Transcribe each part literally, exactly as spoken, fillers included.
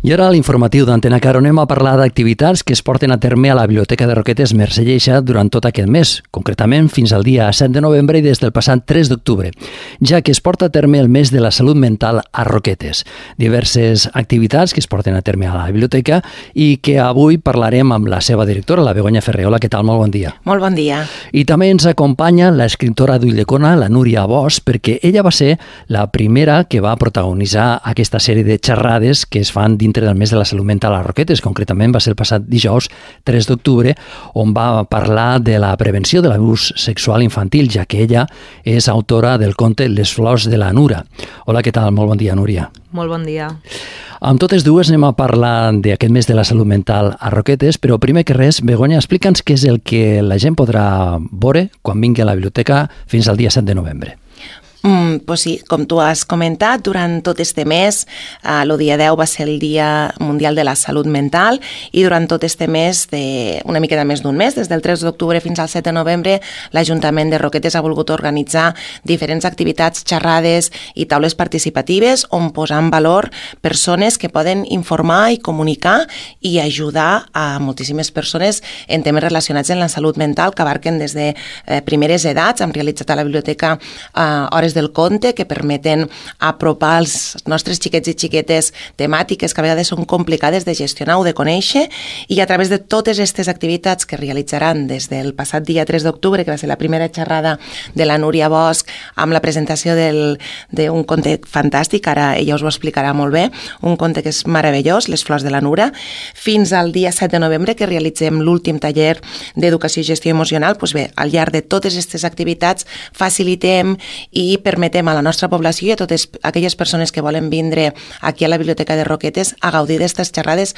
I ara a l'informatiu d'Antena Caro anem a parlar d'activitats que es porten a terme a la Biblioteca de Roquetes Mercè Lleixa durant tot aquest mes, concretament fins al dia set de novembre i des del passat tres d'octubre, ja que es porta a terme el mes de la salut mental a Roquetes. Diverses activitats que es porten a terme a la biblioteca i que avui parlarem amb la seva directora, la Begoña Ferrer. Hola, què tal? Molt bon dia. Molt bon dia. I també ens acompanya l'escriptora d'Ulldecona, la Núria Bosch, perquè ella va ser la primera que va protagonitzar aquesta sèrie de xerrades que es fan dintre del mes de la salut mental a Roquetes. Concretament va ser el passat dijous tres d'octubre, on va parlar de la prevenció de l'abús sexual infantil, ja que ella és autora del conte Les flors de la Nura. Hola, què tal? Molt bon dia, Núria. Molt bon dia. Amb totes dues anem a parlar d'aquest mes de la salut mental a Roquetes, però primer que res, Begoña, explica'ns què és el que la gent podrà veure quan vingui a la biblioteca fins al dia set de novembre. Mm, pues sí, com tu has comentat, durant tot este mes, eh, el dia deu va ser el Dia Mundial de la Salut Mental i durant tot este mes, de una miqueta més d'un mes, des del tres d'octubre fins al set de novembre, l'Ajuntament de Roquetes ha volgut organitzar diferents activitats, xerrades i taules participatives on posar en valor persones que poden informar i comunicar i ajudar a moltíssimes persones en temes relacionats amb la salut mental que abarquen des de eh, primeres edats. Hem realitzat a la biblioteca eh, hores del conte que permeten apropar als nostres xiquets i xiquetes temàtiques que a vegades són complicades de gestionar o de conèixer, i a través de totes aquestes activitats que realitzaran des del passat dia tres d'octubre, que va ser la primera xerrada de la Núria Bosch amb la presentació d'un conte fantàstic, ara ella us ho explicarà molt bé, un conte que és meravellós, Les flors de la Nura, fins al dia set de novembre que realitzem l'últim taller d'educació i gestió emocional. Doncs bé, al llarg de totes aquestes activitats facilitem i permetem a la nostra població i a totes aquelles persones que volen vindre aquí a la Biblioteca de Roquetes a gaudir d'aquestes xerrades,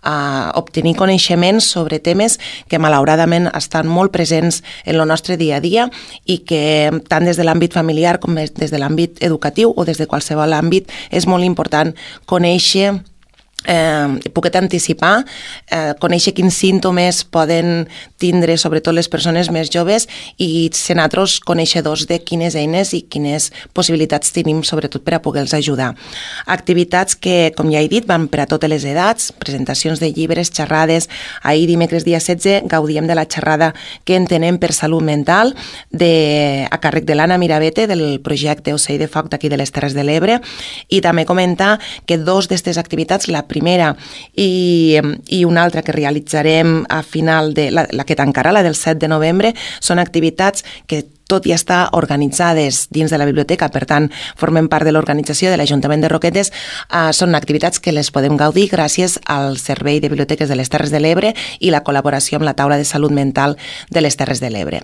a obtenir coneixements sobre temes que malauradament estan molt presents en el nostre dia a dia i que tant des de l'àmbit familiar com des de l'àmbit educatiu o des de qualsevol àmbit és molt important conèixer. Eh, puc anticipar, eh, conèixer quins símptomes poden tindre sobretot les persones més joves i ser nosaltres coneixedors de quines eines i quines possibilitats tenim sobretot per a poder-los ajudar. Activitats que, com ja he dit, van per a totes les edats, presentacions de llibres, xerrades. Ahir, dimecres dia setze, gaudíem de la xerrada que entenem per salut mental de, a càrrec de l'Anna Mirabete del projecte Ocell de Foc d'aquí de les Terres de l'Ebre, i també comentar que dos d'aquestes activitats, la primera i, i una altra que realitzarem a final de la, la que tancarà, la del set de novembre, són activitats que tot i estar organitzades dins de la biblioteca, per tant, formen part de l'organització de l'Ajuntament de Roquetes, eh, són activitats que les podem gaudir gràcies al Servei de Biblioteques de les Terres de l'Ebre i la col·laboració amb la Taula de Salut Mental de les Terres de l'Ebre.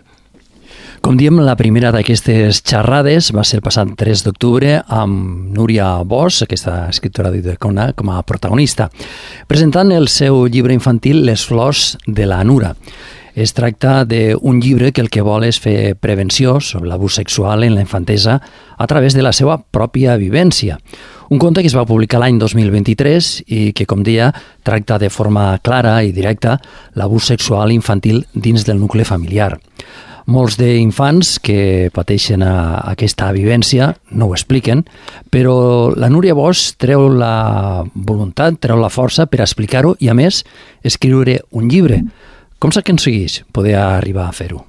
Com diem, la primera d'aquestes xerrades va ser el passat tres d'octubre amb Núria Bosch, aquesta escriptora d'Ulldecona, com a protagonista, presentant el seu llibre infantil Les flors de la Nura. Es tracta d'un llibre que el que vol és fer prevenció sobre l'abús sexual en la infantesa a través de la seva pròpia vivència. Un conte que es va publicar l'any dos mil vint-i-tres i que, com deia, tracta de forma clara i directa l'abús sexual infantil dins del nucli familiar. Molts d'infants que pateixen a aquesta vivència no ho expliquen, però la Núria Bosch treu la voluntat, treu la força per explicar-ho i, a més, escriure un llibre. Com s'aconsegueix poder arribar a fer-ho?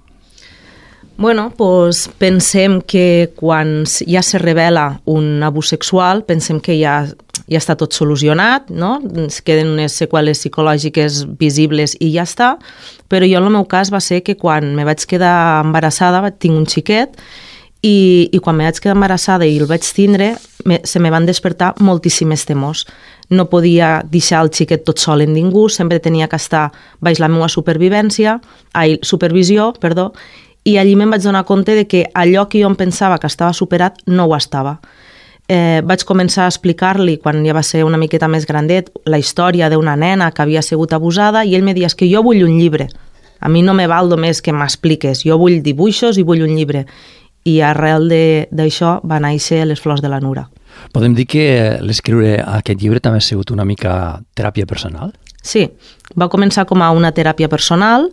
Bueno, doncs pensem que quan ja se revela un abús sexual, pensem que ja, ja està tot solucionat, no? Es queden unes seqüeles psicològiques visibles i ja està, però jo en el meu cas va ser que quan me vaig quedar embarassada, tinc un xiquet, i, i quan me vaig quedar embarassada i el vaig tindre, me, se me van despertar moltíssimes temors. No podia deixar el xiquet tot sol en ningú, sempre tenia que estar baix la meva supervivència, ai, supervisió, perdó, i allí me'n vaig donar compte de que allò que jo em pensava que estava superat no ho estava. Eh, vaig començar a explicar-li, quan ja va ser una miqueta més grandet, la història d'una nena que havia sigut abusada, i ell me deia, és que jo vull un llibre. A mi no me val només que m'expliques, jo vull dibuixos i vull un llibre. I arrel d'això va néixer Les flors de la Nura. Podem dir que l'escriure aquest llibre també ha sigut una mica teràpia personal? Sí, va començar com a una teràpia personal,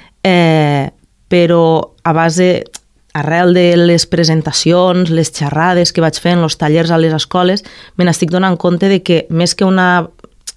eh, però a base, arrel de les presentacions, les xerrades que vaig fent, els tallers a les escoles, me n'estic donant compte de que més que una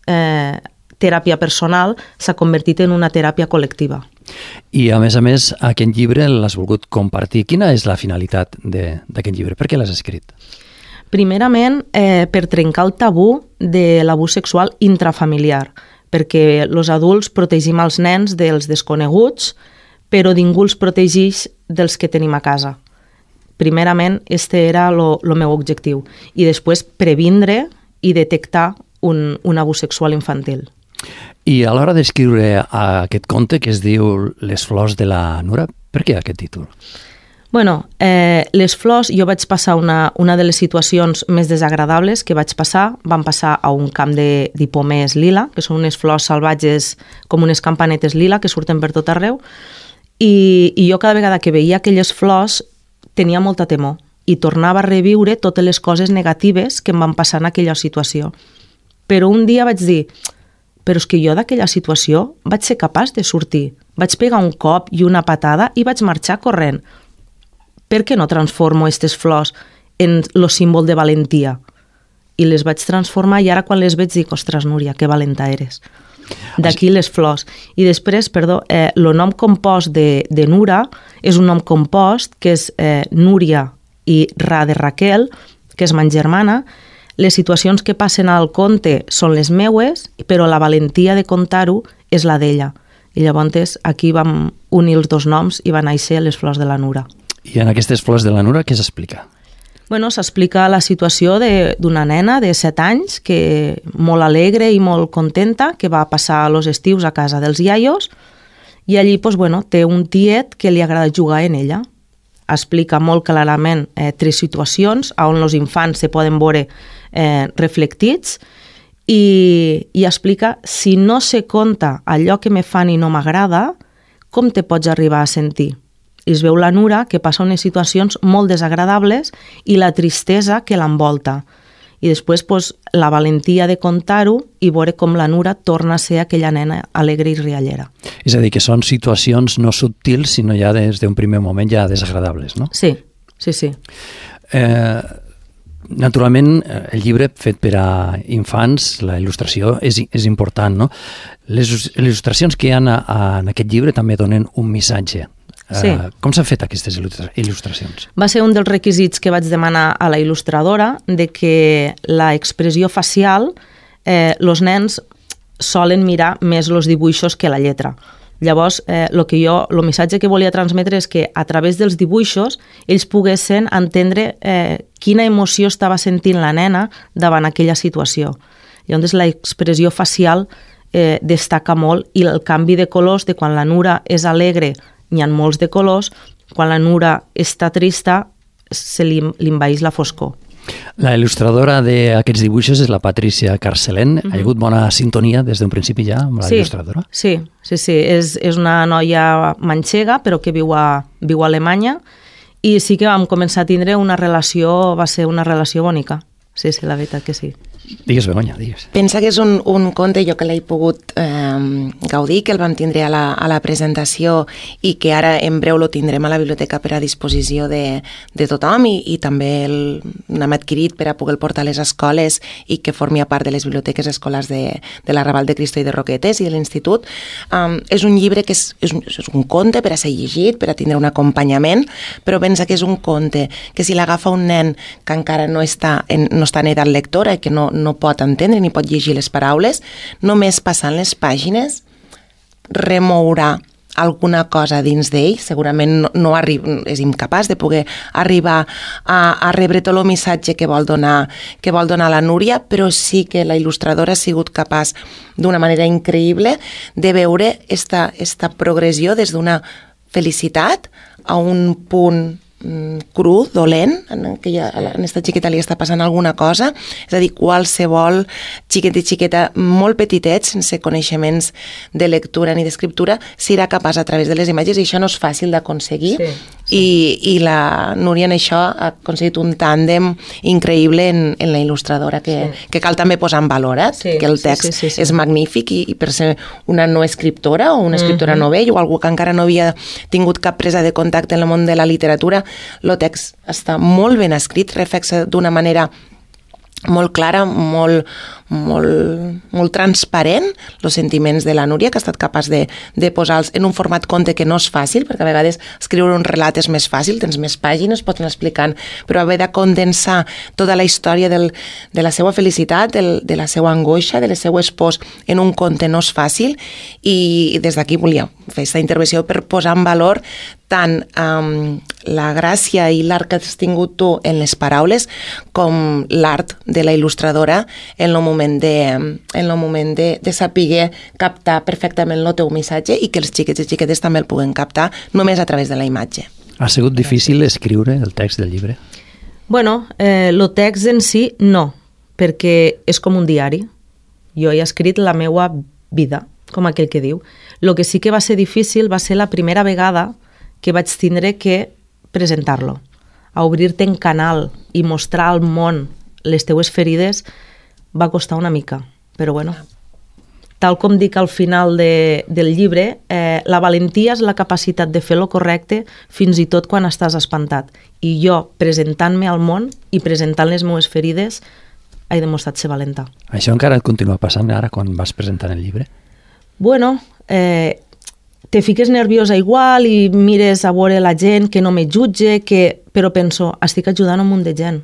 eh, teràpia personal, s'ha convertit en una teràpia col·lectiva. I, a més a més, aquest llibre l'has volgut compartir. Quina és la finalitat d'aquest llibre? Per què l'has escrit? Primerament, eh, per trencar el tabú de l'abús sexual intrafamiliar, perquè els adults protegim els nens dels desconeguts, però ningú els protegeix dels que tenim a casa. Primerament, este era el meu objectiu. I després, previndre i detectar un, un abús sexual infantil. I a l'hora d'escriure aquest conte que es diu Les flors de la Nura, per què aquest títol? Bueno, eh, les flors, jo vaig passar una, una de les situacions més desagradables que vaig passar, van passar a un camp d'hipomers lila, que són unes flors salvatges com unes campanetes lila que surten per tot arreu, i, i jo cada vegada que veia aquelles flors tenia molta temor i tornava a reviure totes les coses negatives que em van passar en aquella situació. Però un dia vaig dir, però és que jo d'aquella situació vaig ser capaç de sortir, vaig pegar un cop i una patada i vaig marxar corrent. Per què no transformo aquestes flors en el símbol de valentia? I les vaig transformar i ara quan les veig dic, ostres, Núria, que valenta eres. D'aquí les flors. I després, perdó, eh, el nom compost de, de Nura és un nom compost que és eh, Núria i Ra de Raquel, que és ma germana. Les situacions que passen al conte són les meues, però la valentia de contar-ho és la d'ella. I llavors aquí vam unir els dos noms i van néixer les flors de la Nura. I en aquestes flors de la Nura què s'explica? Bueno, s'explica la situació d'una nena de set anys que molt alegre i molt contenta, que va passar els estius a casa dels iaios i allí pues, bueno, té un tiet que li agrada jugar en ella. Explica molt clarament eh, tres situacions on els infants se poden veure eh, reflectits i, i explica si no se conta allò que me fan i no m'agrada, com te pots arribar a sentir? I es veu la Nura que passa unes situacions molt desagradables i la tristesa que l'envolta. I després pues, la valentia de contar-ho i veure com la Nura torna a ser aquella nena alegre i riallera. És a dir, que són situacions no subtils, sinó ja des d'un primer moment ja desagradables, no? Sí, sí, sí. Eh, naturalment, el llibre fet per a infants, la il·lustració, és, és important, no? Les il·lustracions que hi ha en aquest llibre també donen un missatge. Sí. Uh, com s'han fet aquestes il·lustracions? Va ser un dels requisits que vaig demanar a la il·lustradora de que la expressió facial, eh, els nens solen mirar més els dibuixos que la lletra. Llavors, eh, lo que jo, el missatge que volia transmetre és que a través dels dibuixos ells poguessin entendre eh, quina emoció estava sentint la nena davant aquella situació. Llavors, l'expressió facial eh, destaca molt i el canvi de colors de quan la Nura és alegre n'hi ha molts de colors, quan la Nura està trista se li, li envaeix la foscor. La il·lustradora d'aquests dibuixos és la Patricia Carcelén. Uh-huh. Ha hagut bona sintonia des d'un principi ja amb la sí, il·lustradora? Sí, sí, sí. És, és una noia manxega, però que viu a, viu a Alemanya, i sí que vam començar a tindre una relació, va ser una relació bonica. Sí, sí, la veritat que sí. Digues, Begoña, digues. Pensa que és un, un conte, jo que l'he pogut eh, gaudir, que el vam tindre a la, a la presentació i que ara en breu lo tindrem a la biblioteca per a disposició de, de tothom i, i també l'hem adquirit per a poder portar a les escoles i que formi part de les biblioteques escolars de, de l'Arrabal de Cristo i de Roquetes i de l'Institut. Um, és un llibre que és, és, un, és un conte per a ser llegit, per a tindre un acompanyament, però pensa que és un conte que si l'agafa un nen que encara no està en, no està en edat lectora i que no no pot entendre ni pot llegir les paraules, només passant les pàgines remourà alguna cosa dins d'ell, segurament no, no arriba, és incapaç de poder arribar a, a rebre tot el missatge que vol donar que vol donar la Núria, però sí que la il·lustradora ha sigut capaç d'una manera increïble de veure esta, esta progressió des d'una felicitat a un punt cru, dolent, en que ja, a aquesta xiqueta li està passant alguna cosa, és a dir, qualsevol xiquet i xiqueta molt petitet, sense coneixements de lectura ni d'escriptura, serà capaç a través de les imatges, i això no és fàcil d'aconseguir, sí, sí. I, i la Núria en això ha aconseguit un tàndem increïble en, en la il·lustradora, que, sí. que cal també posar en valor, eh? Sí, que el text sí, sí, sí, sí. és magnífic i, i per ser una no escriptora o una escriptora mm-hmm. novell o algú que encara no havia tingut cap presa de contacte en el món de la literatura, el text està molt ben escrit, reflexa d'una manera molt clara, molt, molt, molt transparent, els sentiments de la Núria, que ha estat capaç de, de posar-los en un format conte que no és fàcil, perquè a vegades escriure un relat és més fàcil, tens més pàgines, pots anar explicant, però haver de condensar tota la història del, de la seva felicitat, del, de la seva angoixa, de la seu espòs en un conte no és fàcil, i, i des d'aquí volia fer aquesta intervenció per posar en valor tant um, la gràcia i l'art que has tingut tu en les paraules com l'art de la il·lustradora en el moment de, en el moment de, de saber captar perfectament el teu missatge i que els xiquets i xiquetes també el puguen captar només a través de la imatge. Ha sigut difícil escriure el text del llibre? Bueno, eh, el text en si no, perquè és com un diari. Jo he escrit la meua vida, com aquell que diu. El que sí que va ser difícil va ser la primera vegada que vaig tindre que presentar-lo. A obrir-te en canal i mostrar al món les teues ferides va costar una mica, però bueno. Tal com dic al final de, del llibre, eh, la valentia és la capacitat de fer lo correcte fins i tot quan estàs espantat. I jo, presentant-me al món i presentant les meves ferides, he demostrat ser valenta. Això encara et continua passant ara quan vas presentant el llibre? Bueno, eh, te fiques nerviosa igual i mires a veure la gent que no me jutge, que... però penso, estic ajudant un munt de gent.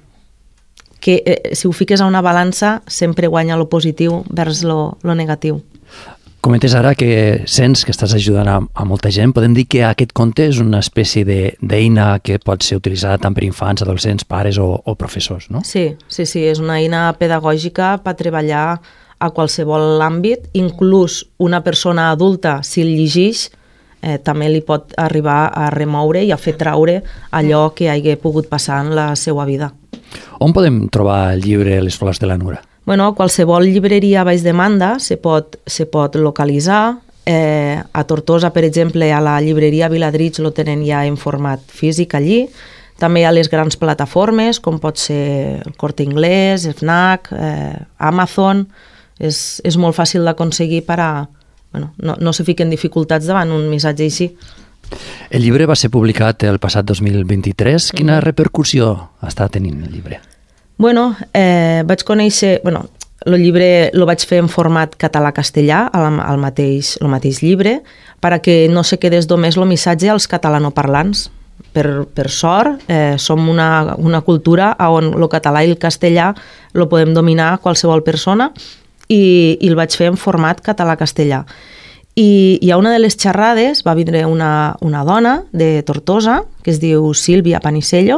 Que eh, si ho fiques a una balança sempre guanya lo positiu vers lo, lo negatiu. Comentes ara que sents que estàs ajudant a, a molta gent. Podem dir que aquest conte és una espècie d'eina que pot ser utilitzada tant per infants, adolescents, pares o, o professors, no? Sí, sí, sí, és una eina pedagògica per treballar a qualsevol àmbit, inclús una persona adulta, si el llegeix, eh, també li pot arribar a remoure i a fer traure allò que hagi pogut passar en la seva vida. On podem trobar el llibre Les flors de la Nura? Bueno, qualsevol llibreria a baix demanda se pot, se pot localitzar. Eh, a Tortosa, per exemple, a la llibreria Viladrich lo tenen ja en format físic allí. També hi ha les grans plataformes, com pot ser el Corte Inglés, Fnac, eh, Amazon. És, és molt fàcil d'aconseguir per a... Bueno, no, no se fiquen dificultats davant un missatge així. El llibre va ser publicat el passat dos mil vint-i-tres. Quina repercussió està tenint el llibre? Bueno, eh, vaig conèixer... Bueno, el llibre lo vaig fer en format català-castellà, al, al mateix, el mateix llibre, perquè no se quedés només el missatge als catalanoparlants. Per, per sort, eh, som una, una cultura on el català i el castellà lo podem dominar qualsevol persona, i, i el vaig fer en format català-castellà. I hi ha una de les xerrades, va vindre una, una dona de Tortosa, que es diu Sílvia Panisello,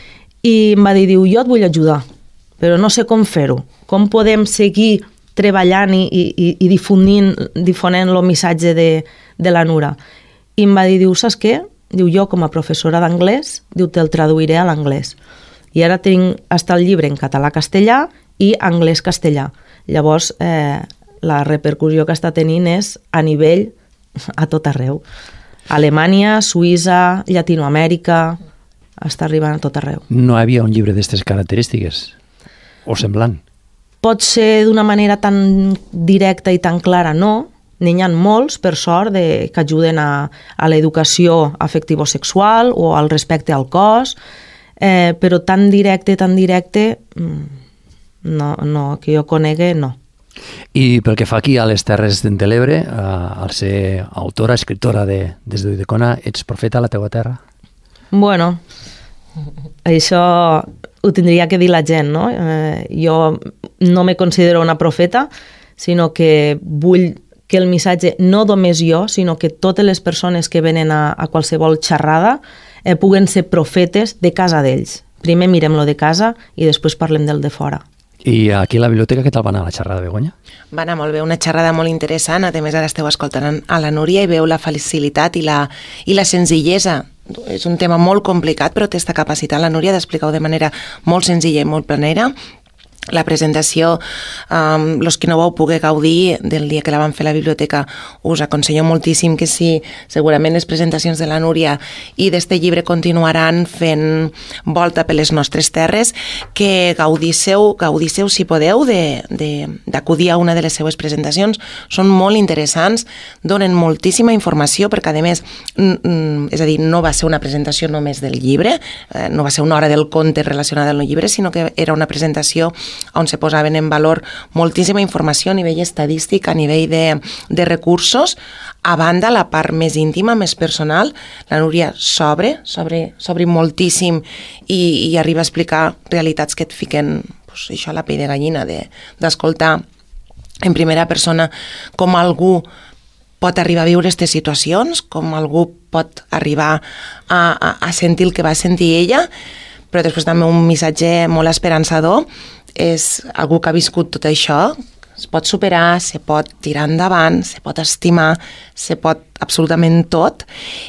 i em va dir, diu, jo et vull ajudar, però no sé com fer-ho. Com podem seguir treballant i, i, i difundint, difonent el missatge de, de la Nura? I em va dir, diu, saps què? Diu, jo com a professora d'anglès, diu, te'l traduiré a l'anglès. I ara tinc hasta el llibre en català-castellà i anglès-castellà. Llavors, eh, la repercussió que està tenint és a nivell a tot arreu. Alemanya, Suïssa, Llatinoamèrica, està arribant a tot arreu. No hi havia un llibre d'aquestes característiques? O semblant? Pot ser d'una manera tan directa i tan clara, no. N'hi ha molts, per sort, de, que ajuden a, a l'educació afectivo-sexual o al respecte al cos, eh, però tan directe, tan directe, no, no, que jo conegui, no. I pel que fa aquí a les Terres de l'Ebre, eh, al ser autora, escriptora de Des d'Ulldecona, ets profeta a la teua terra? Bueno, això ho tindria que dir la gent, no? Eh, jo no me considero una profeta, sinó que vull que el missatge, no només jo, sinó que totes les persones que venen a, a qualsevol xerrada eh, puguen ser profetes de casa d'ells. Primer mirem-lo de casa i després parlem del de fora. I aquí a la biblioteca què tal va anar la xerrada, Begoña? Va anar molt bé, una xerrada molt interessant. A més, ara esteu escoltant a la Núria i veu la facilitat i la, i la senzillesa. És un tema molt complicat, però té aquesta capacitat, la Núria, d'explicar-ho de manera molt senzilla i molt planera. La presentació, um, los que no vau poder gaudir del dia que la vam fer a la biblioteca, us aconsello moltíssim que sí, segurament les presentacions de la Núria i d'este llibre continuaran fent volta per les nostres terres, que gaudisseu, gaudisseu si podeu d'acudir a una de les seues presentacions. Són molt interessants, donen moltíssima informació, perquè a més, és a dir, no va ser una presentació només del llibre, no va ser una hora del conte relacionada amb el llibre, sinó que era una presentació on se posaven en valor moltíssima informació a nivell estadístic, a nivell de, de recursos. A banda, la part més íntima, més personal, la Núria s'obre, s'obre, s'obre moltíssim i, i arriba a explicar realitats que et fiquen pues, això a la pell de gallina, d'escoltar en primera persona com algú pot arribar a viure aquestes situacions, com algú pot arribar a, a, a sentir el que va sentir ella, però després també un missatge molt esperançador és algú que ha viscut tot això, es pot superar, se pot tirar endavant, se pot estimar, se pot absolutament tot,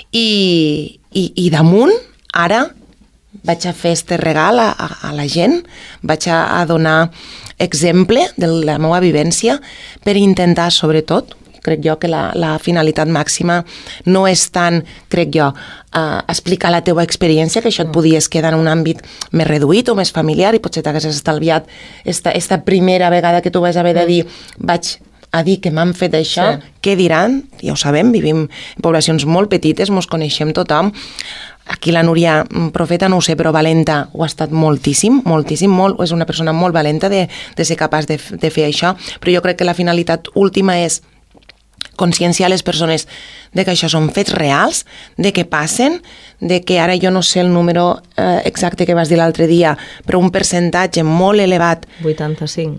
i, i, i damunt, ara, vaig a fer este regal a, a, a la gent, vaig a, a donar exemple de la meva vivència per intentar, sobretot, crec jo que la, la finalitat màxima no és tant, crec jo, uh, explicar la teua experiència, que això et podies quedar en un àmbit més reduït o més familiar i potser t'haguessis estalviat esta, esta primera vegada que tu vas haver de dir vaig a dir que m'han fet això, sí. Què diran? Ja ho sabem, vivim en poblacions molt petites, mos coneixem tothom. Aquí la Núria, profeta no ho sé, però valenta ho ha estat moltíssim, moltíssim, molt, és una persona molt valenta de, de ser capaç de, de fer això, però jo crec que la finalitat última és conscienciar les persones de que això són fets reals, de que passen, de que ara jo no sé el número eh, exacte que vas dir l'altre dia, però un percentatge molt elevat... vuitanta-cinc.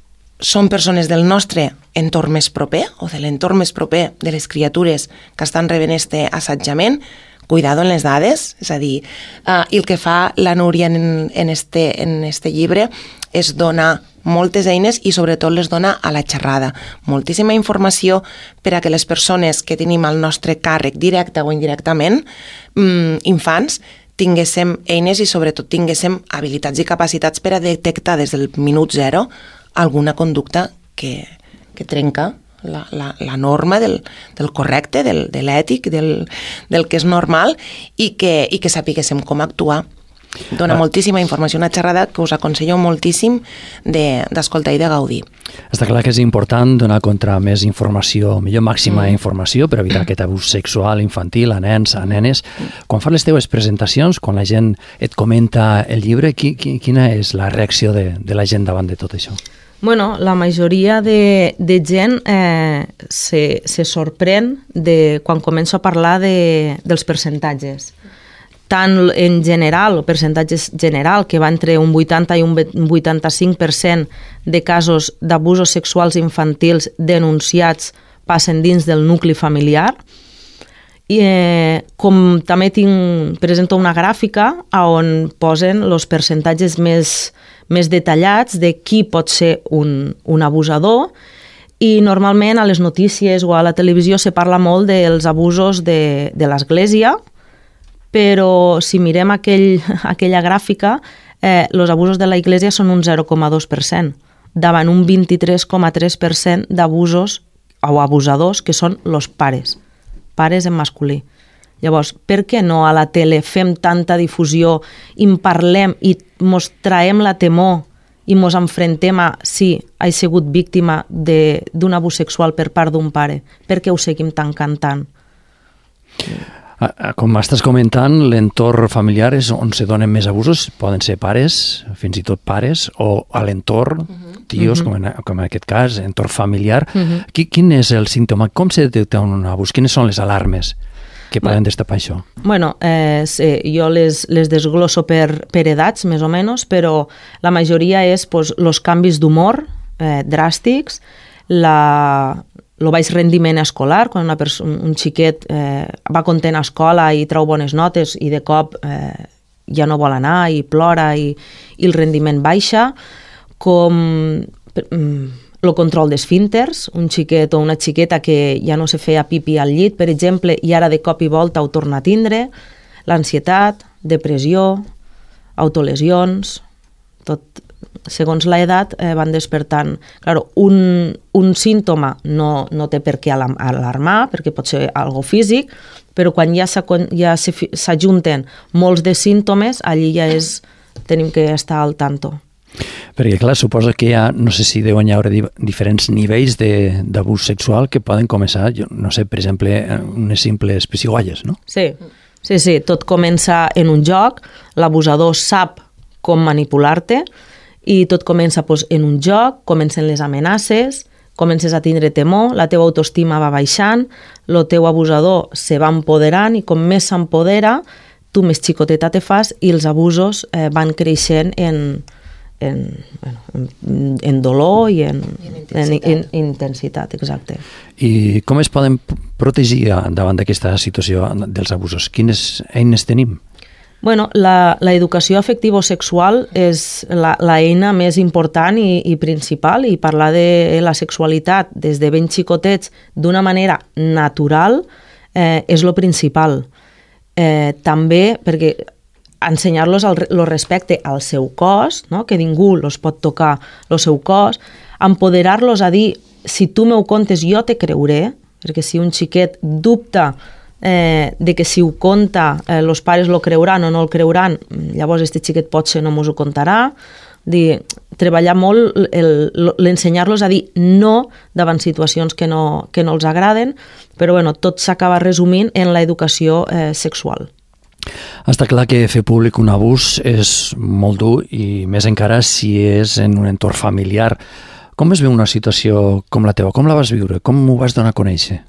Són persones del nostre entorn més proper o de l'entorn més proper de les criatures que estan rebent este assetjament. Cuidado en les dades, és a dir, uh, i el que fa la Núria en, en, este, en este llibre és donar moltes eines i sobretot les dona a la xerrada. Moltíssima informació per a que les persones que tenim al nostre càrrec, directe o indirectament, mmm, infants, tinguéssim eines i sobretot tinguéssim habilitats i capacitats per a detectar des del minut zero alguna conducta que, que trenca la, la, la norma del, del correcte, del, de l'ètic, del, del que és normal i que, i que sapiguéssim com actuar. Dona ah. moltíssima informació, una xerrada que us aconsello moltíssim d'escoltar de, i de gaudir. Està clar que és important donar contra més informació, millor màxima mm. informació per evitar aquest abús sexual infantil a nens, a nenes. Quan fas les teves presentacions, quan la gent et comenta el llibre, qui, qui, quina és la reacció de, de la gent davant de tot això? Bueno, la majoria de, de gent eh, se, se sorprèn de, quan començo a parlar de, dels percentatges. Tant en general, o percentatges general, que va entre un vuitanta i un vuitanta-cinc per cent de casos d'abusos sexuals infantils denunciats passen dins del nucli familiar. I eh, com també tinc, presento una gràfica on posen els percentatges més, més detallats de qui pot ser un, un abusador, i normalment a les notícies o a la televisió se parla molt dels abusos de, de l'Església, però si mirem aquell, aquella gràfica, eh, els abusos de la Iglesia són un zero coma dos per cent, davant un vint-i-tres coma tres per cent d'abusos o abusadors que són els pares, pares en masculí. Llavors, per què no a la tele fem tanta difusió i en parlem i mos traiem la temor i mos enfrontem a si he sigut víctima d'un abús sexual per part d'un pare? Per què ho seguim tan cantant? Com estàs comentant, l'entorn familiar és on se donen més abusos, poden ser pares, fins i tot pares, o a l'entorn, tios, uh-huh. com, en, com en aquest cas, entorn familiar. Uh-huh. Quin és el símptoma? Com se detecta un abús? Quines són les alarmes que poden destapar això? Bueno, eh, sí, jo les, les desglosso per, per edats, més o menys, però la majoria és pues, los canvis d'humor eh, dràstics, la... el baix rendiment escolar, quan una persona, un xiquet eh, va content a escola i treu bones notes i de cop eh, ja no vol anar i plora i, i el rendiment baixa, com mm, el control d'esfínters, un xiquet o una xiqueta que ja no se feia pipi al llit, per exemple, i ara de cop i volta ho torna a tindre, l'ansietat, depressió, autolesions, tot... segons l'edat eh, van despertant. Claro, un, un símptoma no, no té per què alarmar, perquè pot ser algo físic, però quan ja s'ajunten molts de símptomes, allí ja és, tenim que estar al tanto. Perquè, clar, suposa que hi ha, no sé si deuen hi haure diferents nivells d'abús sexual que poden començar, jo no sé, per exemple, unes simples pessigolles, no? Sí, sí, sí, tot comença en un joc, l'abusador sap com manipular-te, i tot comença doncs, en un joc, comencen les amenaces, comences a tindre temor, la teva autoestima va baixant, el teu abusador se va empoderant i com més s'empodera, tu més xicoteta te fas i els abusos eh, van creixent en, en, bueno, en, en dolor i en, I en intensitat. En, en intensitat, exacte. I com es poden protegir davant d'aquesta situació dels abusos? Quines eines tenim? Bueno, la, la educació afectivo-sexual és la, la eina més important i, i principal, i parlar de la sexualitat des de ben xicotets d'una manera natural eh, és lo principal. Eh, també perquè ensenyar-los el, el respecte al seu cos, no? Que ningú los pot tocar el seu cos, empoderar-los a dir, si tu m'ho contes jo te creuré, perquè si un xiquet dubta Eh, de que si ho conta eh, els pares lo creuran o no el creuran, llavors este xiquet potser no mos ho contarà. Dir, treballar molt l'ensenyar-los a dir no davant situacions que no, que no els agraden, però bueno, tot s'acaba resumint en l'educació eh, sexual. Està clar que fer públic un abús és molt dur i més encara si és en un entorn familiar. Com es veu una situació com la teva? Com la vas viure? Com ho vas donar a conèixer?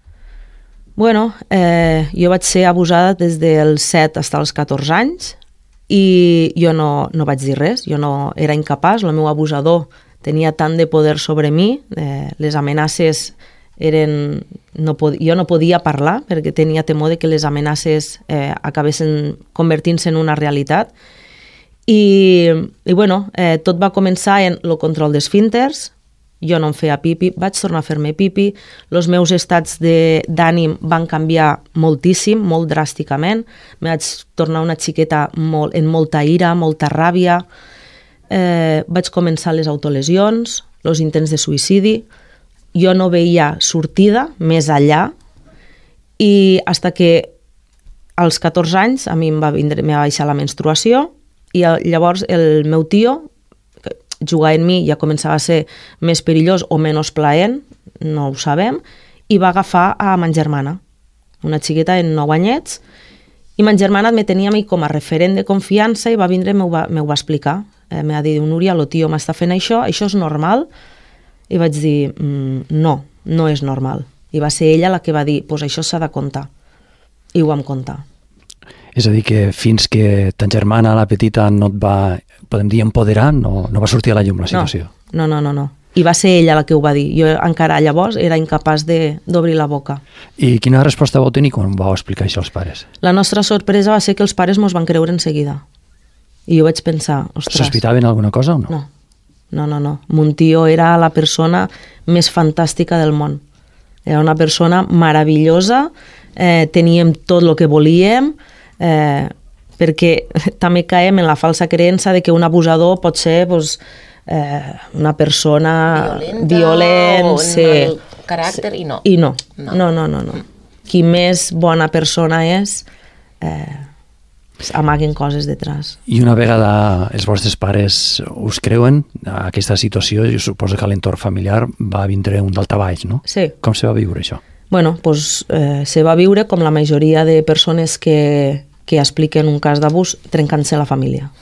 Bueno, eh, jo vaig ser abusada des dels set fins als catorze anys i jo no, no vaig dir res, jo no era incapaç, el meu abusador tenia tant de poder sobre mi, eh, les amenaces eren... No pod, jo no podia parlar perquè tenia temor de que les amenaces eh, acabessin convertint-se en una realitat. I, i bueno, eh, tot va començar en el control d'esfínters. Jo no em feia pipi, vaig tornar a fer-me pipi, els meus estats d'ànim van canviar moltíssim, molt dràsticament, me vaig tornar una xiqueta molt, en molta ira, molta ràbia, eh, vaig començar les autolesions, els intents de suïcidi, jo no veia sortida més enllà, i fins que als catorze anys a mi em va, vindre, em va baixar la menstruació, i llavors el meu tio, jugar en mi ja començava a ser més perillós o menys plaent, no ho sabem, i va agafar a ma germana, una xiqueta de nou anyets, i ma germana me tenia a mi com a referent de confiança i va vindre i m'ho va, va explicar. Eh, me va dir, Núria, el tio m'està fent això, això és normal? I vaig dir, mm, no, no és normal. I va ser ella la que va dir, pues això s'ha de contar. I ho vam contar. És a dir, que fins que ta germana, la petita, no et va, podem dir, empoderar, no, no va sortir a la llum la situació. No, no, no, no. I va ser ella la que ho va dir. Jo encara llavors era incapaç d'obrir la boca. I quina resposta vau tenir quan vau explicar això als pares? La nostra sorpresa va ser que els pares mos van creure en seguida. I jo vaig pensar, ostres... Sospitaven alguna cosa o no? No, no, no, no. Mon tio era la persona més fantàstica del món. Era una persona meravellosa, eh, teníem tot el que volíem, eh, perquè també caem en la falsa creença de que un abusador pot ser pues, eh, una persona violenta violent, o sí, el caràcter, i no. I no, no, no, no, no. no. Qui més bona persona és, eh, amaguen coses detrás. I una vegada els vostres pares us creuen, aquesta situació, jo suposo que a l'entorn familiar va vindre un daltabaix, no? Sí. Com se va viure això? Bueno, pues, eh, se va viure com la majoria de persones que, que expliquen un cas d'abús, trencant-se la família.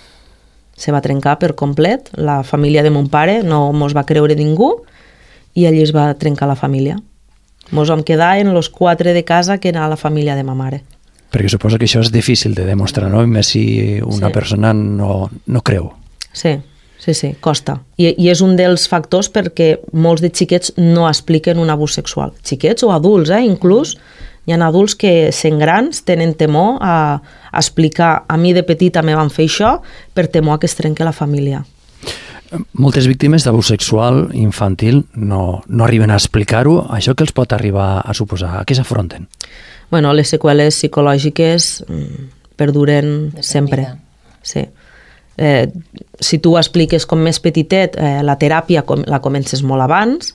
Se va trencar per complet, la família de mon pare no mos va creure ningú i allí es va trencar la família. Mos vam quedar en los quatre de casa que era la família de ma mare. Perquè suposo que això és difícil de demostrar, no? Més si una sí. persona no, no creu. Sí, sí, sí, costa. I, I és un dels factors perquè molts de xiquets no expliquen un abús sexual. Xiquets o adults, eh? Inclús hi ha adults que, sent grans, tenen temor a, a explicar. A mi de petita me van fer això per temor a que es trenqui la família. Moltes víctimes d'abús sexual infantil no, no arriben a explicar-ho. Això què els pot arribar a suposar? A què s'afronten? Bueno, les seqüeles psicològiques mm, perduren sempre. Sí. Eh, si tu expliques com més petitet, eh, la teràpia com, la comences molt abans,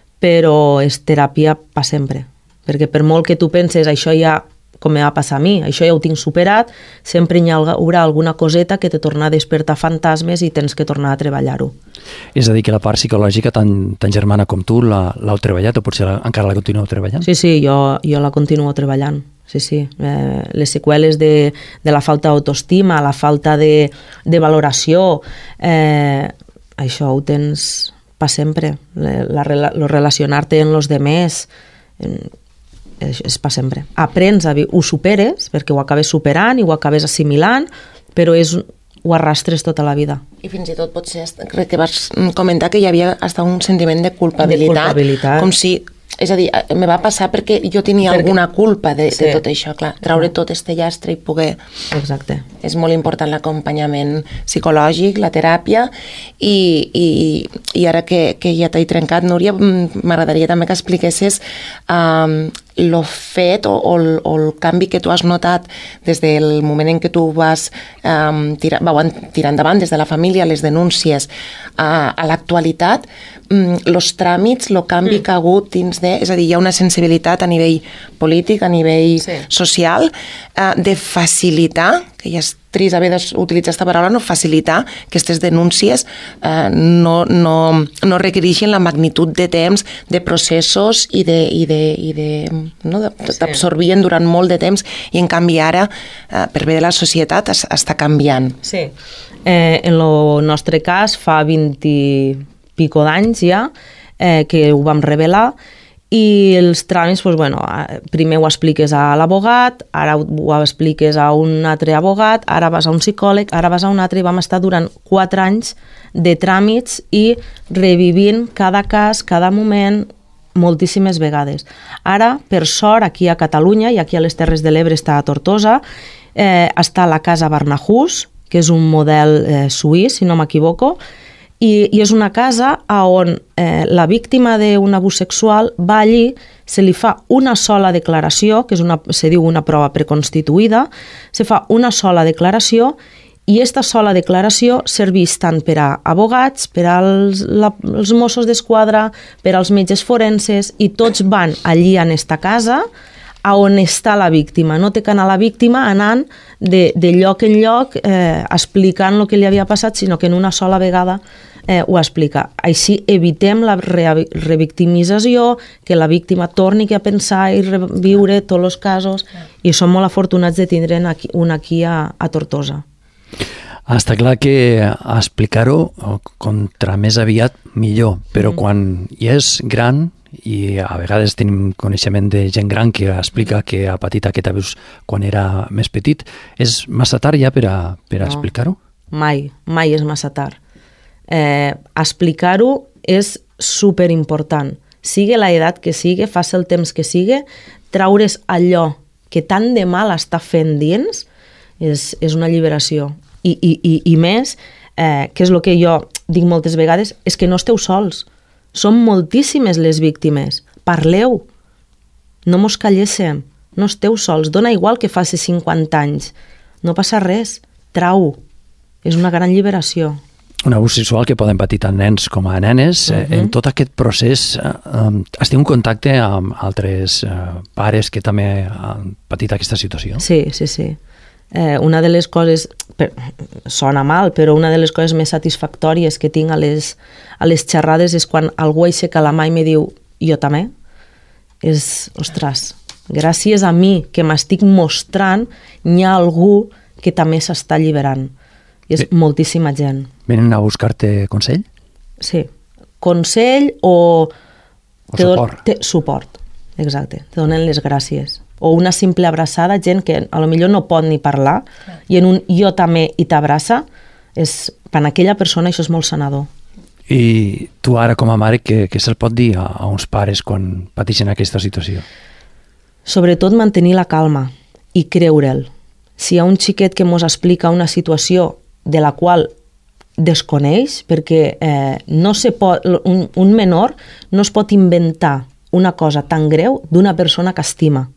però és teràpia per sempre. Perquè per molt que tu penses això ja, com me va passar a mi, això ja ho tinc superat, sempre hi haurà alguna coseta que te torna a despertar fantasmes i tens que tornar a treballar-ho. És a dir, que la part psicològica, tan, tan germana com tu, l'heu treballat o potser la, encara la continueu treballant? Sí, sí, jo, jo la continuo treballant. Sí, sí. Eh, les seqüeles de, de la falta d'autoestima, la falta de, de valoració, eh, això ho tens per sempre. La, la, lo relacionar-te amb els demés és, és per sempre. Aprens, a, ho superes, perquè ho acabes superant i ho acabes assimilant, però és, ho arrastres tota la vida. I fins i tot potser, crec que vas comentar que hi havia hasta un sentiment de culpabilitat, de culpabilitat. Com si, és a dir, me va passar perquè jo tenia perquè... alguna culpa de, sí. de tot això, clar, traure tot este llastre i poder... Exacte. És molt important l'acompanyament psicològic, la teràpia, i, i, i ara que, que ja t'he trencat, Núria, m'agradaria també que expliquessis um, el fet o, o, el, o el canvi que tu has notat des del moment en què tu vas um, tirar, vau tirar endavant des de la família, les denúncies, a, a l'actualitat, els tràmits, el canvi mm. que ha hagut dins de... És a dir, hi ha una sensibilitat a nivell polític, a nivell sí. social, uh, de facilitar, que ja és trist haver d'utilitzar aquesta paraula, no facilitar que aquestes denúncies uh, no, no, no requereixin la magnitud de temps, de processos i de, i de, i de no, t'absorbien sí. durant molt de temps, i en canvi ara, uh, per bé de la societat, es, està canviant. Sí. Eh, en el nostre cas, fa vint i pico d'anys ja, eh, que ho vam revelar, i els tràmits, doncs, bueno, primer ho expliques a l'abogat, ara ho expliques a un altre abogat, ara vas a un psicòleg, ara vas a un altre, i vam estar durant quatre anys de tràmits i revivint cada cas, cada moment, moltíssimes vegades. Ara, per sort, aquí a Catalunya i aquí a les Terres de l'Ebre està a Tortosa, eh, està la Casa Barnahus, que és un model eh, suís, si no m'equivoco, I, i és una casa on eh, la víctima d'un abús sexual va allí, se li fa una sola declaració, que és una, se diu una prova preconstituïda, se fa una sola declaració, i aquesta sola declaració serveix tant per a abogats, per als la, els Mossos d'Esquadra, per als metges forenses, i tots van allí en esta casa a on està la víctima. No té que anar la víctima anant de, de lloc en lloc eh, explicant el que li havia passat, sinó que en una sola vegada eh, ho explica. Així evitem la re revictimització, que la víctima torni a pensar i reviure tots els casos, i som molt afortunats de tindre aquí, un aquí a, a Tortosa. Està clar que explicar-ho contra més aviat millor, però mm. quan ja és gran, i a vegades tenim coneixement de gent gran que explica que ha patit aquest abús quan era més petit, és massa tard ja per a, per a no, explicar-ho? Mai, mai és massa tard. Eh, explicar-ho és superimportant. Sigue la edat que sigue, faci el temps que sigue, traure's allò que tant de mal està fent dins és, és una alliberació. I, i, i, i més, eh, que és el que jo dic moltes vegades, és que no esteu sols. Són moltíssimes les víctimes. Parleu. No mos calléssim. No esteu sols. Dona igual que faci cinquanta anys. No passa res. Trau. És una gran lliberació. Un abús sexual que poden patir tant nens com a nenes. Uh-huh. En tot aquest procés eh, has tingut contacte amb altres eh, pares que també han patit aquesta situació? Sí, sí, sí. Eh, una de les coses, per, sona mal, però una de les coses més satisfactòries que tinc a les, a les xerrades és quan algú aixeca la mà i me diu jo també. És, ostres, gràcies a mi que m'estic mostrant, hi ha algú que també s'està alliberant. I és sí. moltíssima gent. Venen a buscar-te consell? Sí. Consell o... O suport. Te, suport, exacte. Te donen les gràcies. O una simple abraçada, gent que a lo millor no pot ni parlar, clar. I en un jo també i t'abraça, és, per a aquella persona això és molt sanador. I tu ara com a mare, què, què se'l pot dir a, a uns pares quan pateixen aquesta situació? Sobretot mantenir la calma i creure'l. Si hi ha un xiquet que mos explica una situació de la qual desconeix, perquè eh, no se pot, un, un menor no es pot inventar una cosa tan greu d'una persona que estima.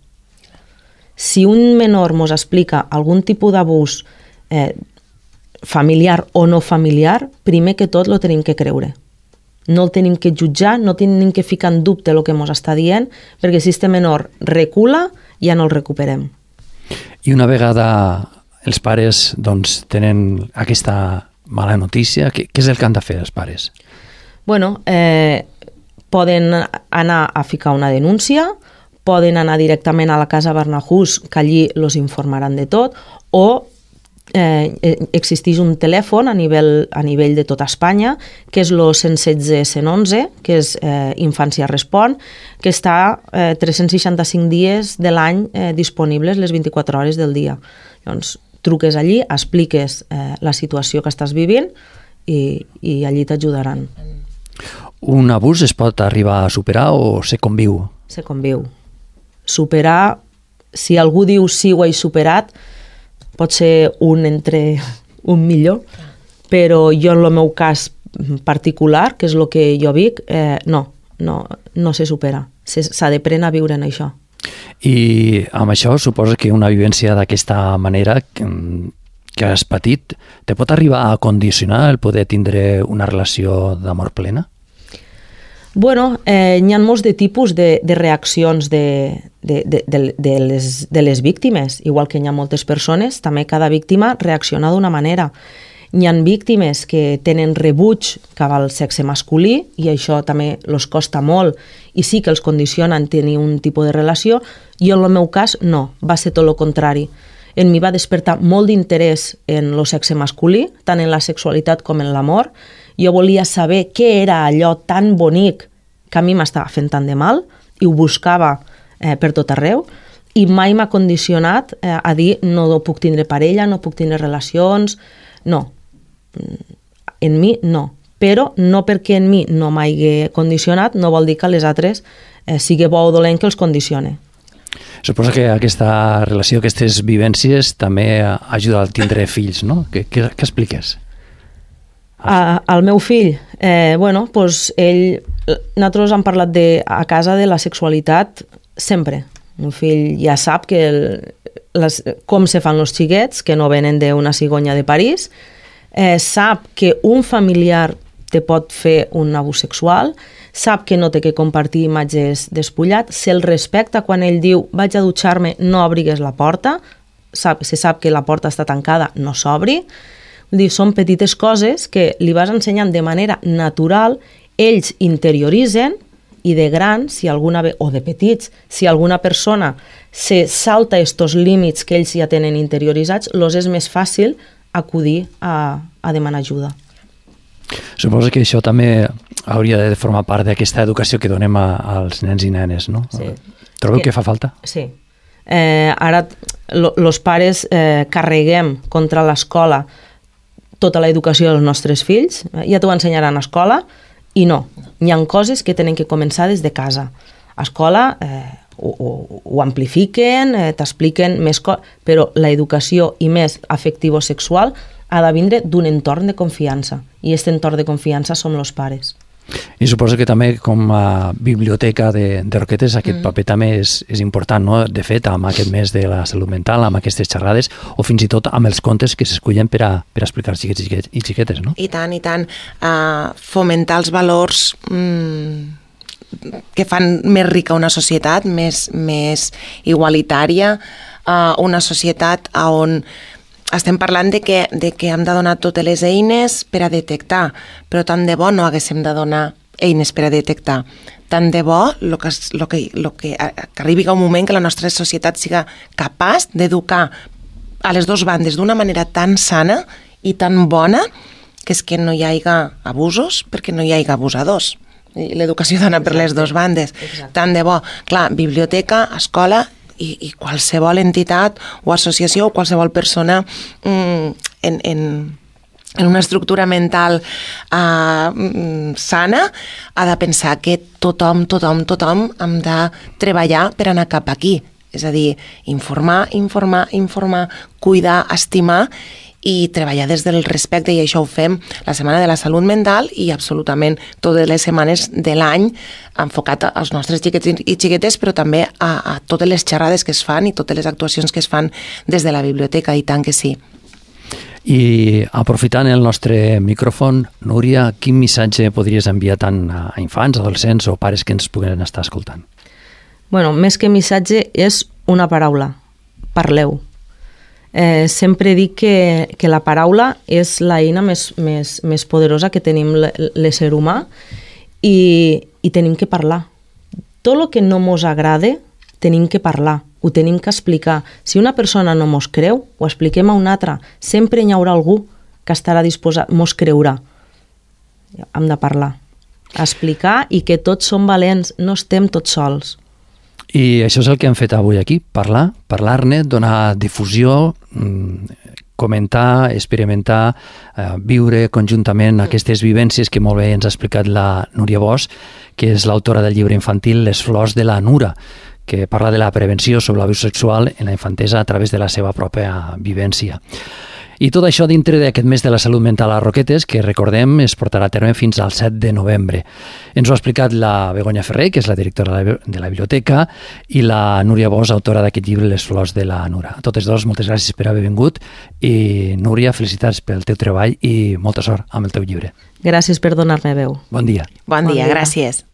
Si un menor mos explica algun tipus d'abús eh, familiar o no familiar, primer que tot lo tenim que creure. No el tenim que jutjar, no tenim que ficar en dubte el que mos està dient, perquè si este menor recula, ja no el recuperem. I una vegada els pares doncs, tenen aquesta mala notícia, què, què és el que han de fer els pares? Bueno, eh, poden anar a ficar una denúncia, poden anar directament a la Casa Barnahus, que allí els informaran de tot, o eh, existeix un telèfon a nivell, a nivell de tota Espanya, que és el cent setze cent onze, que és eh, Infància Respon, que està eh, tres-cents seixanta-cinc dies de l'any eh, disponibles les vint-i-quatre hores del dia. Llavors, truques allí, expliques eh, la situació que estàs vivint i, i allí t'ajudaran. Un abús es pot arribar a superar o se conviu? Se conviu. Superar, si algú diu sí ho he superat, pot ser un entre un millor, però jo en el meu cas particular, que és el que jo vic, eh, no, no, no se supera. S'ha d'aprendre a viure en això. I amb això suposa que una vivència d'aquesta manera que, que has patit te pot arribar a condicionar el poder tindre una relació d'amor plena? Bueno, eh, hi ha molts de tipus de, de reaccions de, de, de, de, de, les, de les víctimes. Igual que hi ha moltes persones, també cada víctima reacciona d'una manera. Hi ha víctimes que tenen rebuig cap al sexe masculí i això també els costa molt i sí que els condiciona en tenir un tipus de relació. Jo en el meu cas no, va ser tot el contrari. En mi va despertar molt d'interès en el sexe masculí, tant en la sexualitat com en l'amor. Jo volia saber què era allò tan bonic que a mi m'estava fent tant de mal i ho buscava eh, per tot arreu i mai m'ha condicionat eh, a dir no puc tindre parella, no puc tindre relacions, no. En mi no. Però no perquè en mi no m'hagi condicionat no vol dir que a les altres eh, sigui bo o dolent que els condicione. Suposo que aquesta relació, aquestes vivències també ajuda a tindre fills, no? Què, què, què expliques? A, al meu fill, eh, bueno, pues ell, nosaltres hem parlat de, a casa de la sexualitat sempre. El meu fill ja sap que el, les, com se fan els xiquets, que no venen d'una cigonya de París, eh, sap que un familiar te pot fer un abús sexual, sap que no té que compartir imatges despullat, se'l respecta quan ell diu vaig a dutxar-me, no obrigues la porta, sap, se sap que la porta està tancada, no s'obri. Vull dir, són petites coses que li vas ensenyant de manera natural, ells interioritzen i de grans, si alguna o de petits, si alguna persona se salta estos límits que ells ja tenen interioritzats, los és més fàcil acudir a, a demanar ajuda. Suposo que això també hauria de formar part d'aquesta educació que donem a, als nens i nenes, no? Sí. Trobeu que, que fa falta? Sí. Eh, ara, els pares eh, carreguem contra l'escola tota l'educació dels nostres fills, ja t'ho ensenyaran a escola, i no. Hi ha coses que tenen que començar des de casa. A escola eh, ho, ho, ho amplifiquen, eh, t'expliquen més coses, però l'educació i més afectivo-sexual ha de vindre d'un entorn de confiança, i aquest entorn de confiança som els pares. I suposo que també com a biblioteca de, de Roquetes aquest mm. paper també és, és important, no? De fet, amb aquest mes de la salut mental, amb aquestes xerrades, o fins i tot amb els contes que s'escullen per, a, per a explicar als xiquets i xiquetes, no? I tant, i tant. Uh, fomentar els valors mm, que fan més rica una societat, més, més igualitària, uh, una societat on estem parlant de que, de que hem de donar totes les eines per a detectar, però tant de bo no haguéssim de donar eines per a detectar. Tant de bo lo que, lo que, lo que, que arribi un moment que la nostra societat siga capaç d'educar a les dues bandes d'una manera tan sana i tan bona que és que no hi hagi abusos perquè no hi hagi abusadors. L'educació dona per les dues bandes. Exacte. Tant de bo. Clar, biblioteca, escola i, i qualsevol entitat o associació o qualsevol persona mm, en, en, en una estructura mental uh, sana ha de pensar que tothom, tothom, tothom hem de treballar per anar cap aquí. És a dir, informar, informar, informar, cuidar, estimar i treballar des del respecte, i això ho fem la Setmana de la Salut Mental i absolutament totes les setmanes de l'any enfocat als nostres xiquets i xiquetes, però també a, a totes les xerrades que es fan i totes les actuacions que es fan des de la biblioteca, i tant que sí. I aprofitant el nostre micròfon, Núria, quin missatge podries enviar tant a infants, adolescents o pares que ens puguen estar escoltant? Bueno, més que missatge és una paraula, parleu. Eh, sempre dic que, que la paraula és l'eina més, més, més poderosa que tenim l'ésser humà i, i tenim que parlar. Tot el que no mos agrada tenim que parlar, ho tenim que explicar. Si una persona no mos creu, ho expliquem a una altra. Sempre hi haurà algú que estarà disposat, mos creurà. Hem de parlar, explicar i que tots som valents, no estem tots sols. I això és el que hem fet avui aquí, parlar, parlar-ne, donar difusió, comentar, experimentar, eh, viure conjuntament aquestes vivències que molt bé ens ha explicat la Núria Bosch, que és l'autora del llibre infantil Les flors de la Nura, que parla de la prevenció sobre l'abús sexual en la infantesa a través de la seva pròpia vivència. I tot això dintre d'aquest mes de la salut mental a Roquetes, que recordem es portarà a terme fins al set de novembre. Ens ho ha explicat la Begoña Ferrer, que és la directora de la biblioteca, i la Núria Bosch, autora d'aquest llibre Les flors de la Nura. A totes dues, moltes gràcies per haver vingut. I Núria, felicitats pel teu treball i molta sort amb el teu llibre. Gràcies per donar-me veu. Bon dia. Bon dia, gràcies.